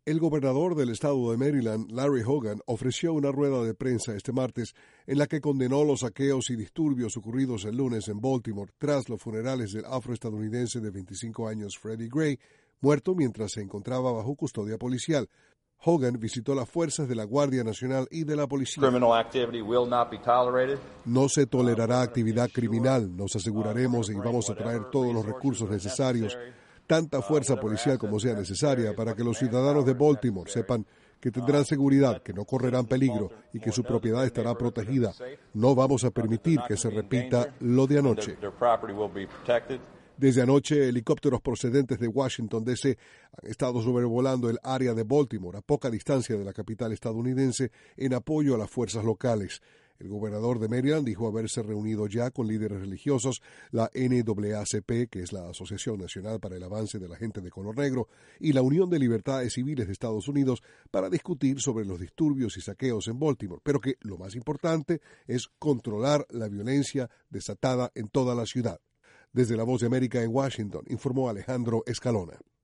El gobernador del estado de Maryland, Larry Hogan, ofreció una rueda de prensa este martes en la que condenó los saqueos y disturbios ocurridos el lunes en Baltimore tras los funerales del afroestadounidense de 25 años Freddie Gray, muerto mientras se encontraba bajo custodia policial. Hogan visitó las fuerzas de la Guardia Nacional y de la policía. No se tolerará actividad criminal. Nos aseguraremos y vamos a traer todos los recursos necesarios, tanta fuerza policial como sea necesaria, para que los ciudadanos de Baltimore sepan que tendrán seguridad, que no correrán peligro y que su propiedad estará protegida. No vamos a permitir que se repita lo de anoche. Desde anoche, helicópteros procedentes de Washington, D.C. han estado sobrevolando el área de Baltimore, a poca distancia de la capital estadounidense, en apoyo a las fuerzas locales. El gobernador de Maryland dijo haberse reunido ya con líderes religiosos, la NAACP, que es la Asociación Nacional para el Avance de la Gente de Color Negro, y la Unión de Libertades Civiles de Estados Unidos para discutir sobre los disturbios y saqueos en Baltimore, pero que lo más importante es controlar la violencia desatada en toda la ciudad. Desde La Voz de América en Washington, informó Alejandro Escalona.